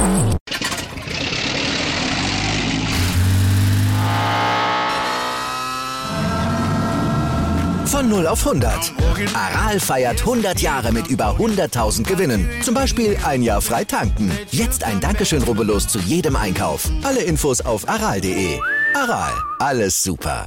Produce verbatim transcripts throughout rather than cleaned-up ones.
Von null auf hundert. Aral feiert hundert Jahre mit über hunderttausend Gewinnen. Zum Beispiel ein Jahr frei tanken. Jetzt ein Dankeschön, rubbellos zu jedem Einkauf. Alle Infos auf aral punkt de. Aral, alles super.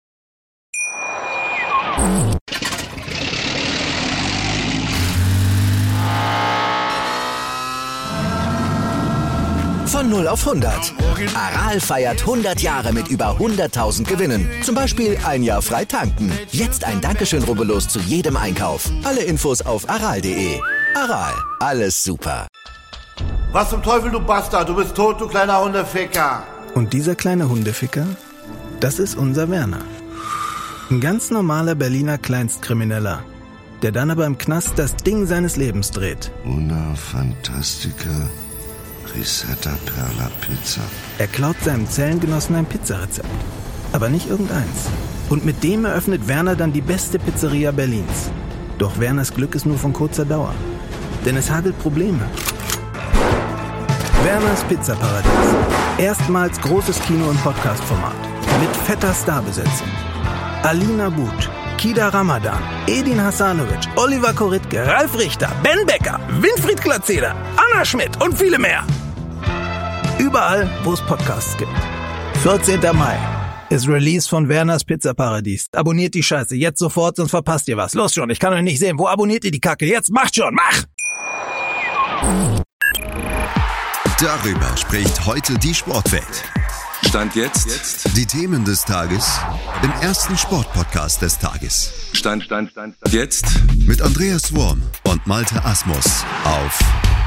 Von null auf hundert. Aral feiert hundert Jahre mit über hunderttausend Gewinnen. Zum Beispiel ein Jahr frei tanken. Jetzt ein Dankeschön, rubbellos zu jedem Einkauf. Alle Infos auf aral punkt de. Aral, alles super. Was zum Teufel, du Bastard? Du bist tot, du kleiner Hundeficker. Und dieser kleine Hundeficker, das ist unser Werner. Ein ganz normaler Berliner Kleinstkrimineller, der dann aber im Knast das Ding seines Lebens dreht. Una Fantastica Risetta Perla Pizza. Er klaut seinem Zellengenossen ein Pizzarezept. Aber nicht irgendeins. Und mit dem eröffnet Werner dann die beste Pizzeria Berlins. Doch Werners Glück ist nur von kurzer Dauer. Denn es hagelt Probleme. Werners Pizzaparadies. Erstmals großes Kino- und Podcast-Format. Mit fetter Starbesetzung. Alina But, Kida Ramadan, Edin Hasanovic, Oliver Koritke, Ralf Richter, Ben Becker, Winfried Glatzeder, Anna Schmidt und viele mehr. Überall, wo es Podcasts gibt. vierzehnter Mai ist Release von Werners Pizzaparadies. Abonniert die Scheiße jetzt sofort, sonst verpasst ihr was. Los schon, ich kann euch nicht sehen. Wo abonniert ihr die Kacke? Jetzt macht schon, mach! Darüber spricht heute die Sportwelt. Stand jetzt. Die Themen des Tages im ersten Sportpodcast des Tages. Stand, Stand, Stand, Stand. Jetzt. Mit Andreas Worm und Malte Asmus auf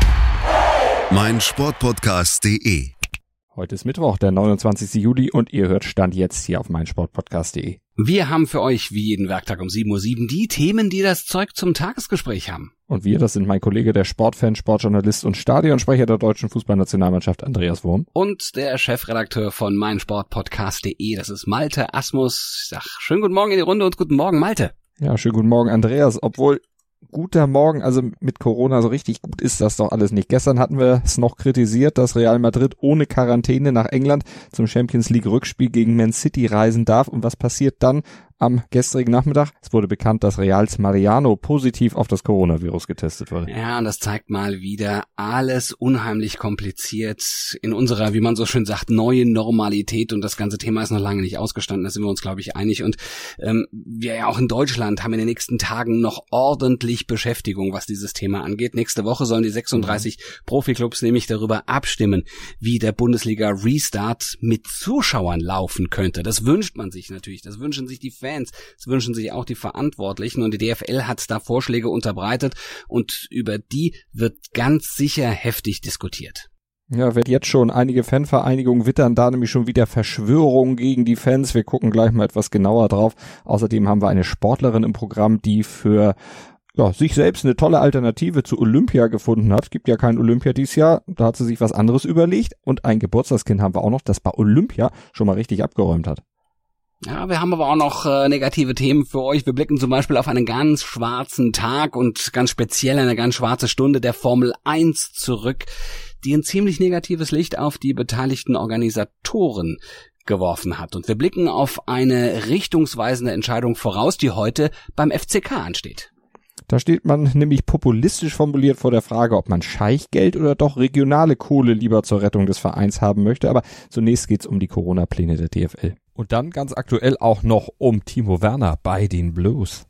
meinsportpodcast punkt de. Heute ist Mittwoch, der neunundzwanzigsten Juli und ihr hört Stand jetzt hier auf meinsportpodcast punkt de. Wir haben für euch wie jeden Werktag um sieben Uhr sieben die Themen, die das Zeug zum Tagesgespräch haben. Und wir, das sind mein Kollege, der Sportfan, Sportjournalist und Stadionsprecher der deutschen Fußballnationalmannschaft, Andreas Worm. Und der Chefredakteur von meinsportpodcast punkt de, das ist Malte Asmus. Ich sag schönen guten Morgen in die Runde und guten Morgen, Malte. Ja, schönen guten Morgen, Andreas. Obwohl guter Morgen, also mit Corona so richtig gut ist das doch alles nicht. Gestern hatten wir es noch kritisiert, dass Real Madrid ohne Quarantäne nach England zum Champions League Rückspiel gegen Man City reisen darf. Und was passiert dann am gestrigen Nachmittag? Es wurde bekannt, dass Reals Mariano positiv auf das Coronavirus getestet wurde. Ja, und das zeigt mal wieder alles unheimlich kompliziert in unserer, wie man so schön sagt, neuen Normalität. Und das ganze Thema ist noch lange nicht ausgestanden, da sind wir uns, glaube ich, einig. Und ähm, wir ja auch in Deutschland haben in den nächsten Tagen noch ordentlich Beschäftigung, was dieses Thema angeht. Nächste Woche sollen die sechsunddreißig mhm. Profiklubs nämlich darüber abstimmen, wie der Bundesliga Restart mit Zuschauern laufen könnte. Das wünscht man sich natürlich, das wünschen sich die Fans. Das wünschen sich auch die Verantwortlichen und die D F L hat da Vorschläge unterbreitet und über die wird ganz sicher heftig diskutiert. Ja, wird jetzt schon. Einige Fanvereinigungen wittern da nämlich schon wieder Verschwörungen gegen die Fans. Wir gucken gleich mal etwas genauer drauf. Außerdem haben wir eine Sportlerin im Programm, die für ja, sich selbst eine tolle Alternative zu Olympia gefunden hat. Es gibt ja kein Olympia dieses Jahr. Da hat sie sich was anderes überlegt. Und ein Geburtstagskind haben wir auch noch, das bei Olympia schon mal richtig abgeräumt hat. Ja, wir haben aber auch noch äh, negative Themen für euch. Wir blicken zum Beispiel auf einen ganz schwarzen Tag und ganz speziell eine ganz schwarze Stunde der Formel eins zurück, die ein ziemlich negatives Licht auf die beteiligten Organisatoren geworfen hat. Und wir blicken auf eine richtungsweisende Entscheidung voraus, die heute beim F C K ansteht. Da steht man nämlich populistisch formuliert vor der Frage, ob man Scheichgeld oder doch regionale Kohle lieber zur Rettung des Vereins haben möchte. Aber zunächst geht's um die Corona-Pläne der D F L. Und dann ganz aktuell auch noch um Timo Werner bei den Blues.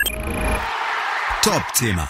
Top-Thema.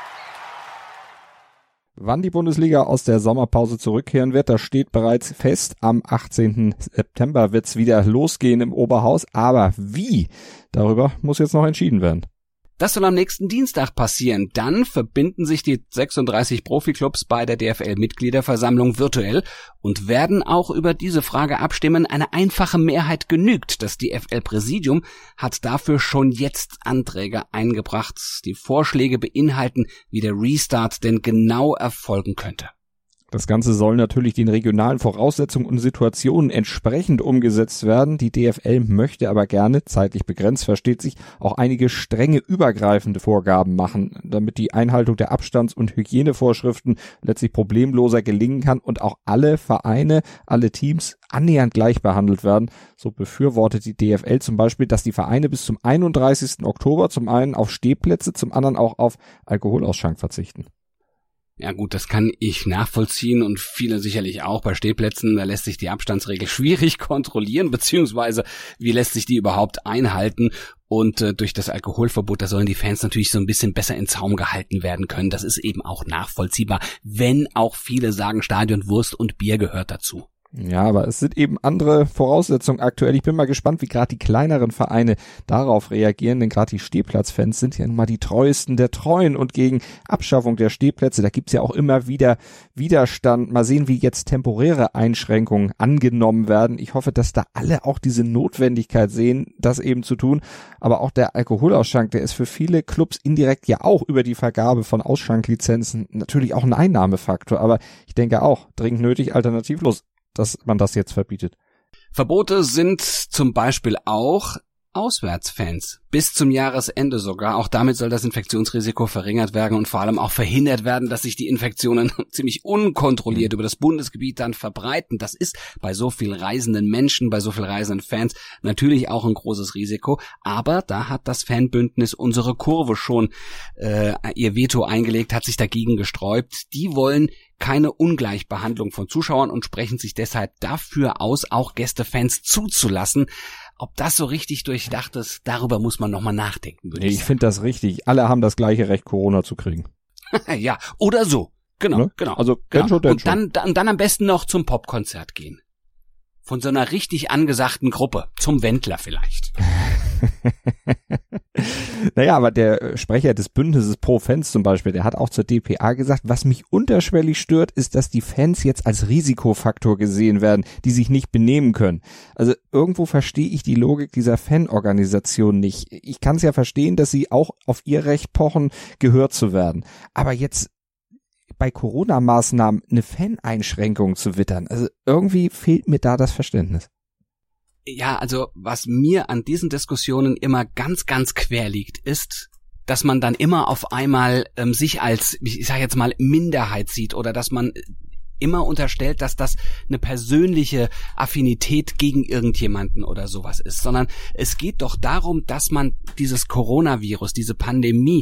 Wann die Bundesliga aus der Sommerpause zurückkehren wird, das steht bereits fest. Am achtzehnten September wird's wieder losgehen im Oberhaus. Aber wie? Darüber muss jetzt noch entschieden werden. Das soll am nächsten Dienstag passieren. Dann verbinden sich die sechsunddreißig Profiklubs bei der D F L-Mitgliederversammlung virtuell und werden auch über diese Frage abstimmen. Eine einfache Mehrheit genügt. Das D F L-Präsidium hat dafür schon jetzt Anträge eingebracht. Die Vorschläge beinhalten, wie der Restart denn genau erfolgen könnte. Das Ganze soll natürlich den regionalen Voraussetzungen und Situationen entsprechend umgesetzt werden. Die D F L möchte aber gerne, zeitlich begrenzt, versteht sich, auch einige strenge übergreifende Vorgaben machen, damit die Einhaltung der Abstands- und Hygienevorschriften letztlich problemloser gelingen kann und auch alle Vereine, alle Teams annähernd gleich behandelt werden. So befürwortet die D F L zum Beispiel, dass die Vereine bis zum einunddreißigsten Oktober zum einen auf Stehplätze, zum anderen auch auf Alkoholausschank verzichten. Ja gut, das kann ich nachvollziehen und viele sicherlich auch. Bei Stehplätzen, da lässt sich die Abstandsregel schwierig kontrollieren, beziehungsweise wie lässt sich die überhaupt einhalten? Und äh, durch das Alkoholverbot, da sollen die Fans natürlich so ein bisschen besser in Zaum gehalten werden können. Das ist eben auch nachvollziehbar, wenn auch viele sagen, Stadion, Wurst und Bier gehört dazu. Ja, aber es sind eben andere Voraussetzungen aktuell. Ich bin mal gespannt, wie gerade die kleineren Vereine darauf reagieren, denn gerade die Stehplatzfans sind ja nun mal die treuesten der Treuen und gegen Abschaffung der Stehplätze, da gibt's ja auch immer wieder Widerstand. Mal sehen, wie jetzt temporäre Einschränkungen angenommen werden. Ich hoffe, dass da alle auch diese Notwendigkeit sehen, das eben zu tun. Aber auch der Alkoholausschank, der ist für viele Clubs indirekt ja auch über die Vergabe von Ausschanklizenzen natürlich auch ein Einnahmefaktor. Aber ich denke auch, dringend nötig, alternativlos, dass man das jetzt verbietet. Verbote sind zum Beispiel auch Auswärtsfans. Bis zum Jahresende sogar. Auch damit soll das Infektionsrisiko verringert werden und vor allem auch verhindert werden, dass sich die Infektionen ziemlich unkontrolliert über das Bundesgebiet dann verbreiten. Das ist bei so viel reisenden Menschen, bei so viel reisenden Fans natürlich auch ein großes Risiko. Aber da hat das Fanbündnis Unsere Kurve schon äh, ihr Veto eingelegt, hat sich dagegen gesträubt. Die wollen keine Ungleichbehandlung von Zuschauern und sprechen sich deshalb dafür aus, auch Gästefans zuzulassen. Ob das so richtig durchdacht ist, darüber muss man nochmal nachdenken. Nee, ich finde das richtig. Alle haben das gleiche Recht, Corona zu kriegen. Ja, oder so. Genau, ne? genau. Also, genau. Schon, und dann, dann, dann am besten noch zum Popkonzert gehen. Von so einer richtig angesagten Gruppe. Zum Wendler vielleicht. Naja, aber der Sprecher des Bündnisses Pro Fans zum Beispiel, der hat auch zur D P A gesagt, was mich unterschwellig stört, ist, dass die Fans jetzt als Risikofaktor gesehen werden, die sich nicht benehmen können. Also irgendwo verstehe ich die Logik dieser Fanorganisation nicht. Ich kann es ja verstehen, dass sie auch auf ihr Recht pochen, gehört zu werden. Aber jetzt bei Corona-Maßnahmen eine Faneinschränkung zu wittern, also irgendwie fehlt mir da das Verständnis. Ja, also was mir an diesen Diskussionen immer ganz, ganz quer liegt, ist, dass man dann immer auf einmal ähm, sich als, ich sage jetzt mal, Minderheit sieht oder dass man immer unterstellt, dass das eine persönliche Affinität gegen irgendjemanden oder sowas ist, sondern es geht doch darum, dass man dieses Coronavirus, diese Pandemie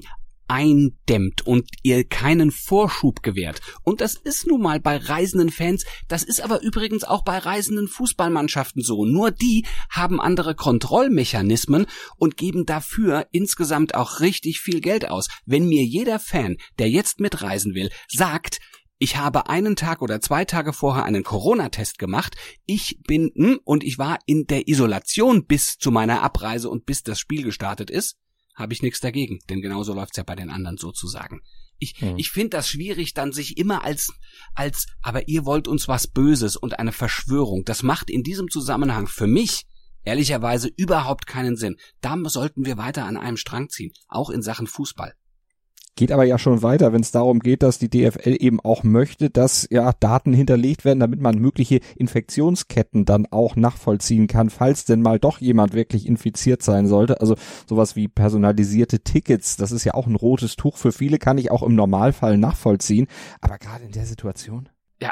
eindämmt und ihr keinen Vorschub gewährt. Und das ist nun mal bei reisenden Fans, das ist aber übrigens auch bei reisenden Fußballmannschaften so. Nur die haben andere Kontrollmechanismen und geben dafür insgesamt auch richtig viel Geld aus. Wenn mir jeder Fan, der jetzt mitreisen will, sagt, ich habe einen Tag oder zwei Tage vorher einen Corona-Test gemacht, ich bin hm, und ich war in der Isolation bis zu meiner Abreise und bis das Spiel gestartet ist, habe ich nichts dagegen, denn genauso läuft's ja bei den anderen sozusagen. Ich, mhm. ich finde das schwierig, dann sich immer als, als, aber ihr wollt uns was Böses und eine Verschwörung. Das macht in diesem Zusammenhang für mich ehrlicherweise überhaupt keinen Sinn. Da sollten wir weiter an einem Strang ziehen, auch in Sachen Fußball. Geht aber ja schon weiter, wenn es darum geht, dass die D F L eben auch möchte, dass ja Daten hinterlegt werden, damit man mögliche Infektionsketten dann auch nachvollziehen kann, falls denn mal doch jemand wirklich infiziert sein sollte. Also sowas wie personalisierte Tickets, das ist ja auch ein rotes Tuch für viele, kann ich auch im Normalfall nachvollziehen. Aber gerade in der Situation? Ja,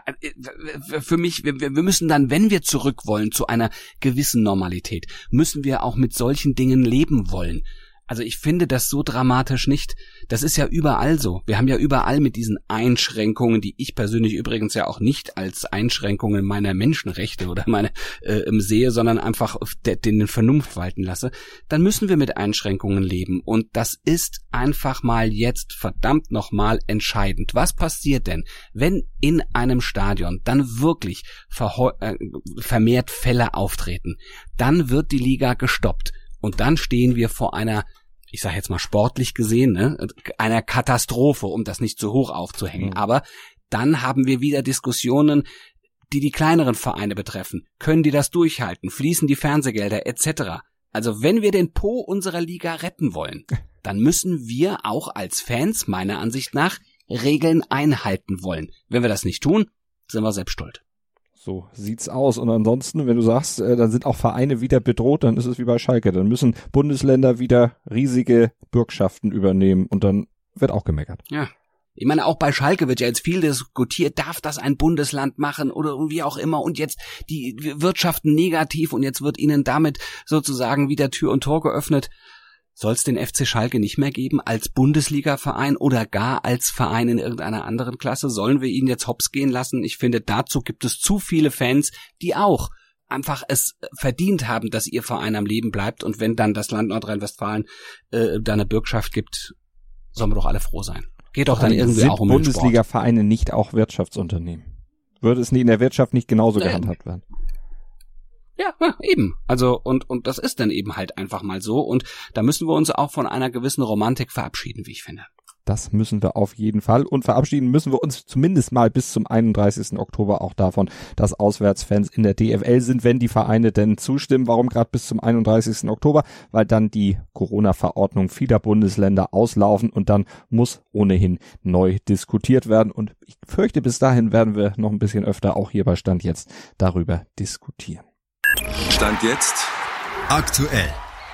für mich, wir, wir müssen dann, wenn wir zurück wollen zu einer gewissen Normalität, müssen wir auch mit solchen Dingen leben wollen. Also ich finde das so dramatisch nicht. Das ist ja überall so. Wir haben ja überall mit diesen Einschränkungen, die ich persönlich übrigens ja auch nicht als Einschränkungen meiner Menschenrechte oder meine äh, sehe, sondern einfach de, den Vernunft walten lasse. Dann müssen wir mit Einschränkungen leben. Und das ist einfach mal jetzt verdammt nochmal entscheidend. Was passiert denn, wenn in einem Stadion dann wirklich verhe- äh, vermehrt Fälle auftreten? Dann wird die Liga gestoppt. Und dann stehen wir vor einer, ich sage jetzt mal sportlich gesehen, ne, einer Katastrophe, um das nicht zu hoch aufzuhängen. Mhm. Aber dann haben wir wieder Diskussionen, die die kleineren Vereine betreffen. Können die das durchhalten? Fließen die Fernsehgelder et cetera? Also wenn wir den Po unserer Liga retten wollen, dann müssen wir auch als Fans meiner Ansicht nach Regeln einhalten wollen. Wenn wir das nicht tun, sind wir selbst schuld. So sieht's aus. Und ansonsten, wenn du sagst, äh, dann sind auch Vereine wieder bedroht, dann ist es wie bei Schalke. Dann müssen Bundesländer wieder riesige Bürgschaften übernehmen und dann wird auch gemeckert. Ja. Ich meine, auch bei Schalke wird ja jetzt viel diskutiert, darf das ein Bundesland machen oder wie auch immer und jetzt die wirtschaften negativ und jetzt wird ihnen damit sozusagen wieder Tür und Tor geöffnet. Soll es den F C Schalke nicht mehr geben als Bundesliga-Verein oder gar als Verein in irgendeiner anderen Klasse? Sollen wir ihn jetzt hops gehen lassen? Ich finde, dazu gibt es zu viele Fans, die auch einfach es verdient haben, dass ihr Verein am Leben bleibt. Und wenn dann das Land Nordrhein-Westfalen äh, da eine Bürgschaft gibt, sollen wir doch alle froh sein. Geht doch dann irgendwie auch um den Sport. Sind Bundesliga-Vereine nicht auch Wirtschaftsunternehmen? Würde es nie in der Wirtschaft nicht genauso äh, gehandhabt werden? Ja, ja, eben. Also, und, und das ist dann eben halt einfach mal so. Und da müssen wir uns auch von einer gewissen Romantik verabschieden, wie ich finde. Das müssen wir auf jeden Fall. Und verabschieden müssen wir uns zumindest mal bis zum einunddreißigsten Oktober auch davon, dass Auswärtsfans in der D F L sind, wenn die Vereine denn zustimmen. Warum gerade bis zum einunddreißigsten Oktober? Weil dann die Corona-Verordnung vieler Bundesländer auslaufen und dann muss ohnehin neu diskutiert werden. Und ich fürchte, bis dahin werden wir noch ein bisschen öfter auch hier bei Stand Jetzt darüber diskutieren. Stand jetzt aktuell.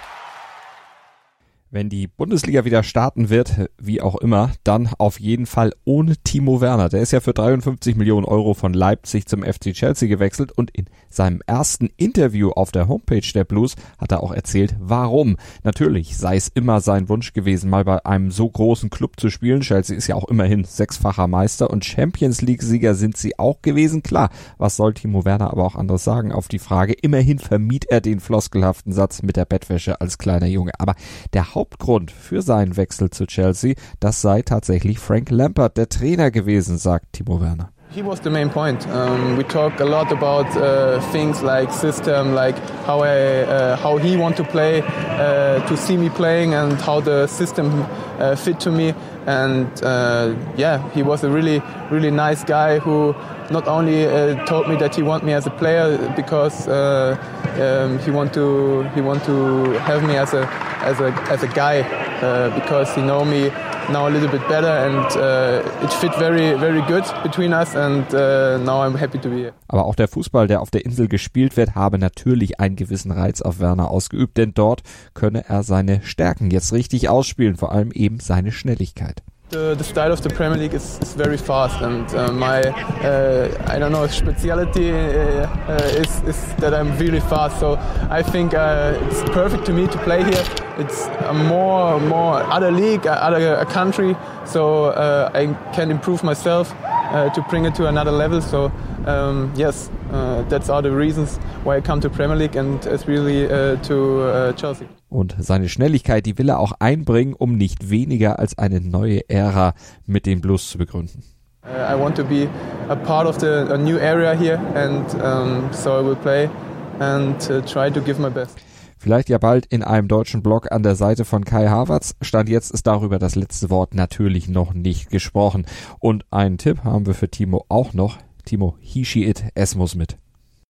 Wenn die Bundesliga wieder starten wird, wie auch immer, dann auf jeden Fall ohne Timo Werner. Der ist ja für dreiundfünfzig Millionen Euro von Leipzig zum F C Chelsea gewechselt und in seinem ersten Interview auf der Homepage der Blues hat er auch erzählt, warum. Natürlich sei es immer sein Wunsch gewesen, mal bei einem so großen Club zu spielen. Chelsea ist ja auch immerhin sechsfacher Meister und Champions-League-Sieger sind sie auch gewesen. Klar, was soll Timo Werner aber auch anderes sagen auf die Frage. Immerhin vermied er den floskelhaften Satz mit der Bettwäsche als kleiner Junge. Aber der Hauptgrund für seinen Wechsel zu Chelsea, das sei tatsächlich Frank Lampard, der Trainer gewesen, sagt Timo Werner. He was the main point. Um, we talk a lot about uh, things like system, like how I, uh, how he want to play, uh, to see me playing, and how the system uh, fit to me. And uh, yeah, he was a really, really nice guy who not only uh, told me that he want me as a player because uh, um, he want to he want to have me as a as a as a guy uh, because he know me now a little bit better and uh, it fit very very good between us and uh, now I'm happy to be here. Aber auch der Fußball, der auf der Insel gespielt wird, habe natürlich einen gewissen Reiz auf Werner ausgeübt, denn dort könne er seine Stärken jetzt richtig ausspielen, vor allem eben seine Schnelligkeit. The, the style of the Premier League is, is very fast, and uh, my uh, I don't know speciality uh, uh, is, is that I'm really fast. So I think uh, it's perfect to me to play here. It's a more more other league, other country. So uh, I can improve myself uh, to bring it to another level. So um, yes, uh, that's all the reasons why I come to Premier League and especially uh, to uh, Chelsea. Und seine Schnelligkeit, die will er auch einbringen, um nicht weniger als eine neue Ära mit den Blues zu begründen. Uh, I want to be a part of the a new area here and um, so I will play and uh, try to give my best. Vielleicht ja bald in einem deutschen Blog an der Seite von Kai Havertz. Stand jetzt ist darüber das letzte Wort natürlich noch nicht gesprochen. Und einen Tipp haben wir für Timo auch noch. Timo, he, she, it, es muss mit.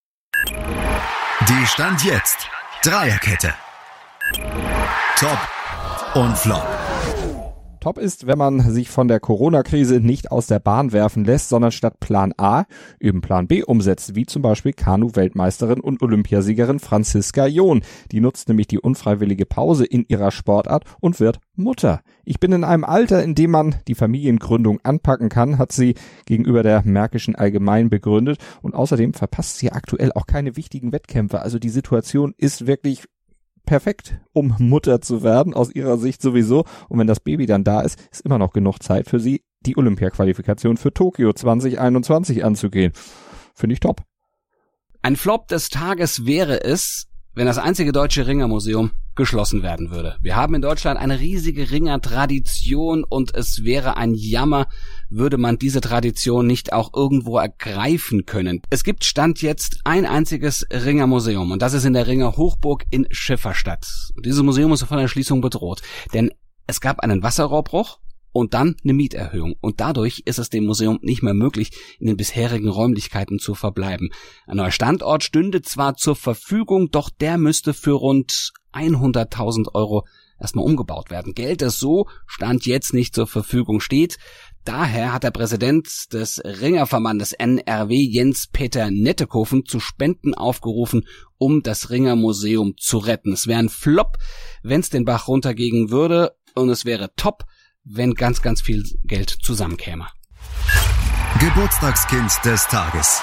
Die Stand jetzt Dreierkette. Top und Flop. Top ist, wenn man sich von der Corona-Krise nicht aus der Bahn werfen lässt, sondern statt Plan A eben Plan B umsetzt, wie zum Beispiel Kanu-Weltmeisterin und Olympiasiegerin Franziska John. Die nutzt nämlich die unfreiwillige Pause in ihrer Sportart und wird Mutter. Ich bin in einem Alter, in dem man die Familiengründung anpacken kann, hat sie gegenüber der Märkischen Allgemein begründet und außerdem verpasst sie aktuell auch keine wichtigen Wettkämpfe. Also die Situation ist wirklich perfekt, um Mutter zu werden, aus ihrer Sicht sowieso. Und wenn das Baby dann da ist, ist immer noch genug Zeit für sie, die Olympia-Qualifikation für Tokio zwanzig einundzwanzig anzugehen. Finde ich top. Ein Flop des Tages wäre es, wenn das einzige deutsche Ringermuseum geschlossen werden würde. Wir haben in Deutschland eine riesige Ringertradition und es wäre ein Jammer, würde man diese Tradition nicht auch irgendwo ergreifen können. Es gibt Stand jetzt ein einziges Ringermuseum und das ist in der Ringer Hochburg in Schifferstadt. Und dieses Museum ist von der Schließung bedroht, denn es gab einen Wasserrohrbruch und dann eine Mieterhöhung. Und dadurch ist es dem Museum nicht mehr möglich, in den bisherigen Räumlichkeiten zu verbleiben. Ein neuer Standort stünde zwar zur Verfügung, doch der müsste für rund hunderttausend Euro erstmal umgebaut werden. Geld, das so Stand jetzt nicht zur Verfügung steht, daher hat der Präsident des Ringerverbandes N R W, Jens-Peter Nettekoven, zu Spenden aufgerufen, um das Ringermuseum zu retten. Es wäre ein Flop, wenn es den Bach runtergehen würde, und es wäre top, wenn ganz, ganz viel Geld zusammenkäme. Geburtstagskind des Tages.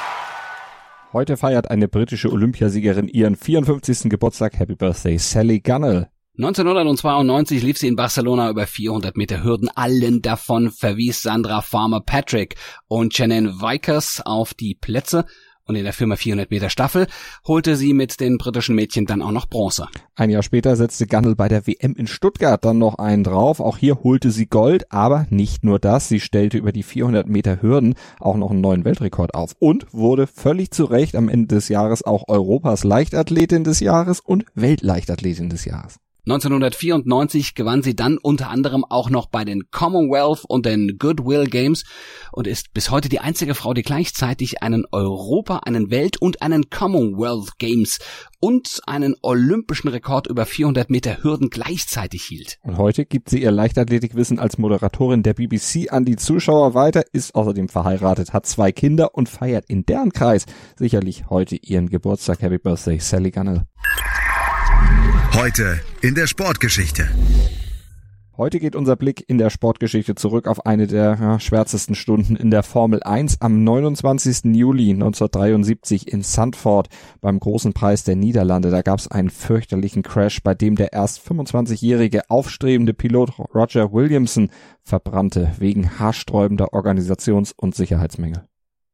Heute feiert eine britische Olympiasiegerin ihren vierundfünfzigsten Geburtstag. Happy Birthday, Sally Gunnell. neunzehnhundertzweiundneunzig lief sie in Barcelona über vierhundert Meter Hürden. Allen davon verwies Sandra Farmer-Patrick und Shannon Vickers auf die Plätze. Und in der Firma vierhundert Meter Staffel holte sie mit den britischen Mädchen dann auch noch Bronze. Ein Jahr später setzte Gunnell bei der W M in Stuttgart dann noch einen drauf. Auch hier holte sie Gold, aber nicht nur das. Sie stellte über die vierhundert Meter Hürden auch noch einen neuen Weltrekord auf und wurde völlig zu Recht am Ende des Jahres auch Europas Leichtathletin des Jahres und Weltleichtathletin des Jahres. neunzehnhundertvierundneunzig gewann sie dann unter anderem auch noch bei den Commonwealth und den Goodwill Games und ist bis heute die einzige Frau, die gleichzeitig einen Europa-, einen Welt- und einen Commonwealth Games und einen olympischen Rekord über vierhundert Meter Hürden gleichzeitig hielt. Und heute gibt sie ihr Leichtathletikwissen als Moderatorin der B B C an die Zuschauer weiter, ist außerdem verheiratet, hat zwei Kinder und feiert in deren Kreis sicherlich heute ihren Geburtstag. Happy Birthday, Sally Gunnell. Heute in der Sportgeschichte. Heute geht unser Blick in der Sportgeschichte zurück auf eine der ja, schwärzesten Stunden in der Formel eins am neunundzwanzigsten Juli neunzehnhundertdreiundsiebzig in Zandvoort beim Großen Preis der Niederlande. Da gab es einen fürchterlichen Crash, bei dem der erst fünfundzwanzigjährige aufstrebende Pilot Roger Williamson verbrannte wegen haarsträubender Organisations- und Sicherheitsmängel.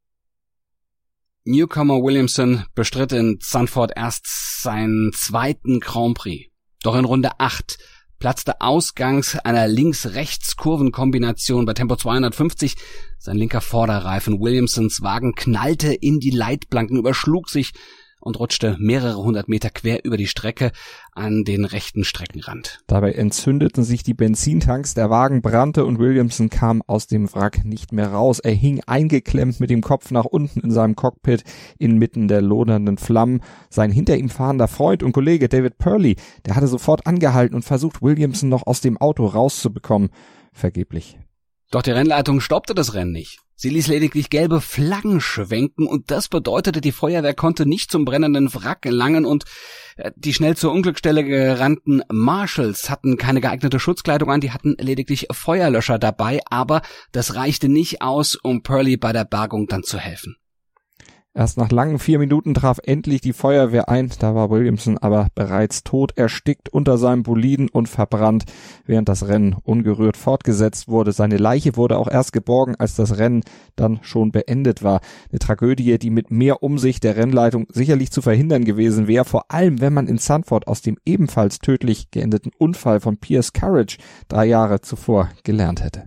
Newcomer Williamson bestritt in Zandvoort erst seinen zweiten Grand Prix. Doch in Runde acht platzte ausgangs einer Links-Rechts-Kurvenkombination bei Tempo zweihundertfünfzig sein linker Vorderreifen. Williamsons Wagen knallte in die Leitplanken, überschlug sich und rutschte mehrere hundert Meter quer über die Strecke an den rechten Streckenrand. Dabei entzündeten sich die Benzintanks, der Wagen brannte und Williamson kam aus dem Wrack nicht mehr raus. Er hing eingeklemmt mit dem Kopf nach unten in seinem Cockpit inmitten der lodernden Flammen. Sein hinter ihm fahrender Freund und Kollege David Purley, der hatte sofort angehalten und versucht, Williamson noch aus dem Auto rauszubekommen. Vergeblich. Doch die Rennleitung stoppte das Rennen nicht. Sie ließ lediglich gelbe Flaggen schwenken und das bedeutete, die Feuerwehr konnte nicht zum brennenden Wrack gelangen und die schnell zur Unglücksstelle gerannten Marshals hatten keine geeignete Schutzkleidung an, die hatten lediglich Feuerlöscher dabei, aber das reichte nicht aus, um Purley bei der Bergung dann zu helfen. Erst nach langen vier Minuten traf endlich die Feuerwehr ein, da war Williamson aber bereits tot, erstickt unter seinem Boliden und verbrannt, während das Rennen ungerührt fortgesetzt wurde. Seine Leiche wurde auch erst geborgen, als das Rennen dann schon beendet war. Eine Tragödie, die mit mehr Umsicht der Rennleitung sicherlich zu verhindern gewesen wäre, vor allem wenn man in Zandvoort aus dem ebenfalls tödlich geendeten Unfall von Piers Courage drei Jahre zuvor gelernt hätte.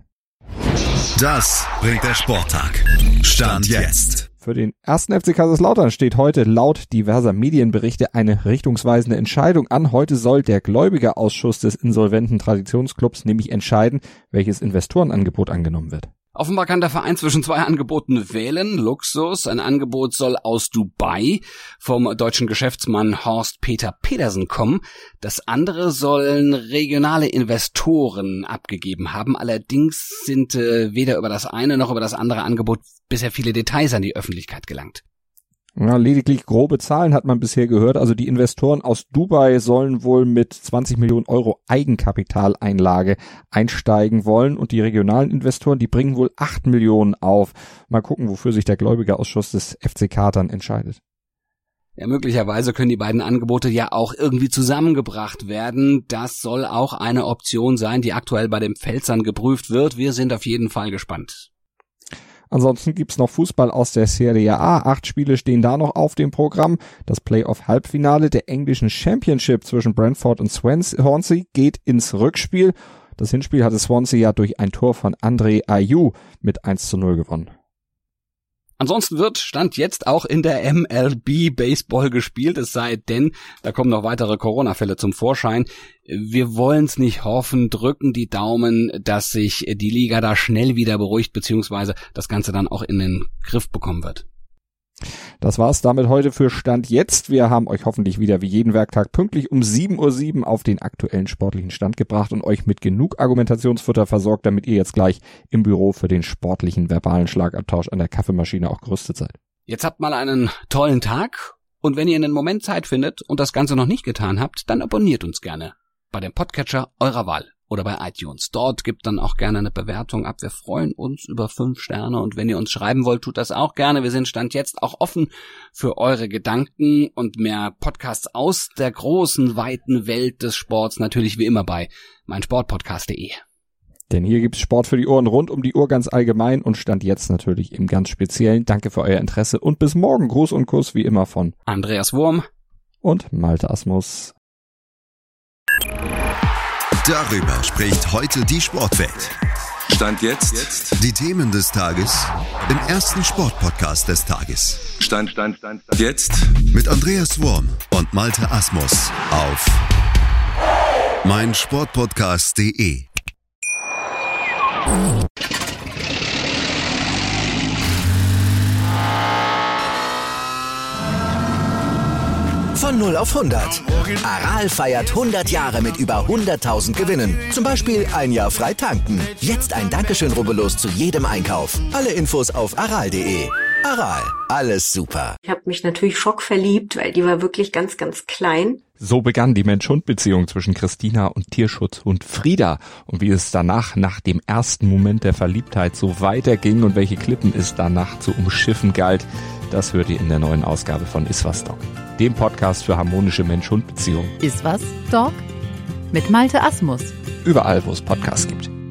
Das bringt der Sporttag. Stand jetzt. Für den ersten F C Kaiserslautern steht heute laut diverser Medienberichte eine richtungsweisende Entscheidung an. Heute soll der Gläubigerausschuss des insolventen Traditionsclubs nämlich entscheiden, welches Investorenangebot angenommen wird. Offenbar kann der Verein zwischen zwei Angeboten wählen. Luxus, ein Angebot soll aus Dubai vom deutschen Geschäftsmann Horst Peter Pedersen kommen. Das andere sollen regionale Investoren abgegeben haben. Allerdings sind äh, weder über das eine noch über das andere Angebot bisher viele Details an die Öffentlichkeit gelangt. Ja, lediglich grobe Zahlen hat man bisher gehört. Also die Investoren aus Dubai sollen wohl mit zwanzig Millionen Euro Eigenkapitaleinlage einsteigen wollen und die regionalen Investoren, die bringen wohl acht Millionen auf. Mal gucken, wofür sich der Gläubigerausschuss des F C K dann entscheidet. Ja, möglicherweise können die beiden Angebote ja auch irgendwie zusammengebracht werden. Das soll auch eine Option sein, die aktuell bei den Pfälzern geprüft wird. Wir sind auf jeden Fall gespannt. Ansonsten gibt's noch Fußball aus der Serie A. Acht Spiele stehen da noch auf dem Programm. Das Playoff-Halbfinale der englischen Championship zwischen Brentford und Swansea geht ins Rückspiel. Das Hinspiel hatte Swansea ja durch ein Tor von Andre Ayew mit eins zu null gewonnen. Ansonsten wird Stand jetzt auch in der M L B Baseball gespielt, es sei denn, da kommen noch weitere Corona-Fälle zum Vorschein. Wir wollen es nicht hoffen, drücken die Daumen, dass sich die Liga da schnell wieder beruhigt, beziehungsweise das Ganze dann auch in den Griff bekommen wird. Das war's damit heute für Stand jetzt. Wir haben euch hoffentlich wieder wie jeden Werktag pünktlich um sieben Uhr sieben auf den aktuellen sportlichen Stand gebracht und euch mit genug Argumentationsfutter versorgt, damit ihr jetzt gleich im Büro für den sportlichen verbalen Schlagabtausch an der Kaffeemaschine auch gerüstet seid. Jetzt habt mal einen tollen Tag und wenn ihr einen Moment Zeit findet und das Ganze noch nicht getan habt, dann abonniert uns gerne bei dem Podcatcher eurer Wahl oder bei iTunes. Dort gibt dann auch gerne eine Bewertung ab. Wir freuen uns über fünf Sterne und wenn ihr uns schreiben wollt, tut das auch gerne. Wir sind Stand jetzt auch offen für eure Gedanken und mehr Podcasts aus der großen, weiten Welt des Sports. Natürlich wie immer bei meinsportpodcast punkt de. Denn hier gibt's Sport für die Ohren rund um die Uhr ganz allgemein und Stand jetzt natürlich im ganz Speziellen. Danke für euer Interesse und bis morgen. Gruß und Kuss wie immer von Andreas Wurm und Malte Asmus. Darüber spricht heute die Sportwelt. Stand jetzt. Die Themen des Tages im ersten Sportpodcast des Tages. Stand, Stand, Stand, Stand. Jetzt. Mit Andreas Wurm und Malte Asmus auf meinsportpodcast punkt de. Von null auf hundert. Aral feiert hundert Jahre mit über hunderttausend Gewinnen. Zum Beispiel ein Jahr frei tanken. Jetzt ein Dankeschön, rubbellos zu jedem Einkauf. Alle Infos auf aral punkt de. Aral, alles super. Ich habe mich natürlich schockverliebt, weil die war wirklich ganz, ganz klein. So begann die Mensch-Hund-Beziehung zwischen Christina und Tierschutzhund Frieda. Und wie es danach, nach dem ersten Moment der Verliebtheit, so weiterging und welche Klippen es danach zu umschiffen galt, das hört ihr in der neuen Ausgabe von Iswas Dog, dem Podcast für harmonische Mensch-Hund-Beziehungen. Iswas Dog? Mit Malte Asmus. Überall, wo es Podcasts gibt.